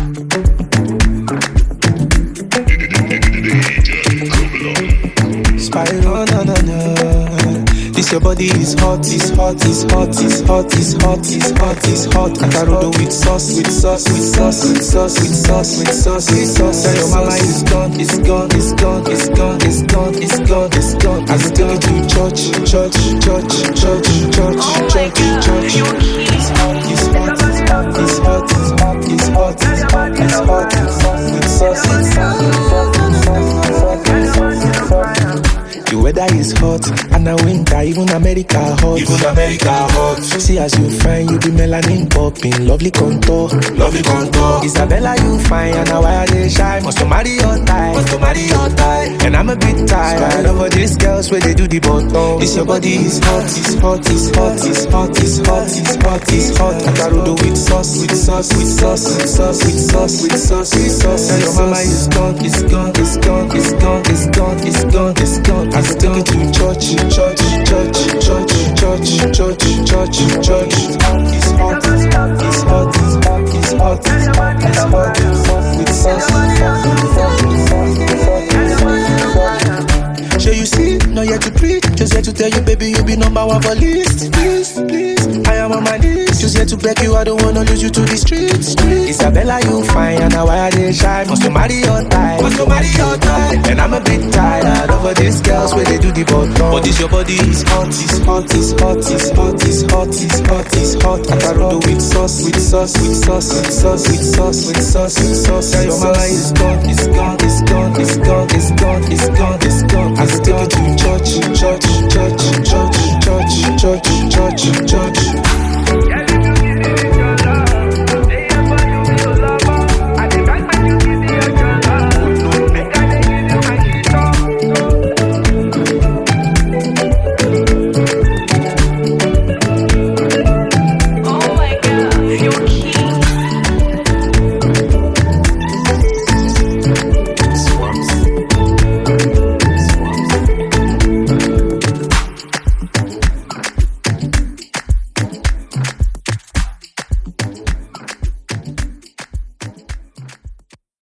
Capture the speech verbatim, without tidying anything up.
Spiral, na na na. This your body is hot, is hot, is hot, is hot, is hot, is hot, is hot. Akarodo with sauce, with sauce, with sauce, with sauce, with sauce, with sauce, with sauce. Tell your mama it's gone, it's gone, it's gone, it's gone, it's gone, it's gone, it's gone. I will take you to church, church, church, church, church, church, church. It's hot, it's hot, it's hot, it's hot, it's hot, it's hot, it's hot, it's hot, it's hot, with sauce, with sauce, with sauce, with sauce, with sauce, with sauce, with sauce. The weather is hot, and the winter, even America hot. Even America hot. See as you fine, you be melanin popping, lovely contour, lovely contour. Isabella, you fine, and now I they shy. Must to marry your type, must to marry your type. And I'm a bit tired of all these girls where they do the bottom. This your body is hot, is hot, is hot, is hot, is hot, is hot, is hot. Akarodo with sauce, with sauce, with sauce, with sauce, with sauce, with sauce, with sauce. Tell your mama it's gone, it's gone, it's gone, it's gone, it's gone, it's gone, it's gone. I will take you to church, church, church, church, church, church, church, church. It's hot, it's hot, it's hot, it's hot, it's hot, it's hot, it's hot, it's hot, with sauce, with sauce, with sauce, with sauce, with sauce, with sauce. So you see, not yet to preach, just here to tell you, baby, you be number one for list. Please, please, I am on my list. Just here to beg you, I don't wanna lose you to the streets. Isabella, you fine, and now I they shy. Must to marry your type, must to marry your type. And I'm a bit tired of all these girls where they do the bottom. But this your body is hot, is hot, is hot, is hot, is hot, is hot, is hot. Akarodo with sauce, with sauce, with sauce, with sauce, with sauce, with sauce, with sauce. Tell your mama it's gone, it's gone, it's gone, it's gone, it's gone, it's gone, it's gone. I will take you to church, church, church, church, church, church, church, church.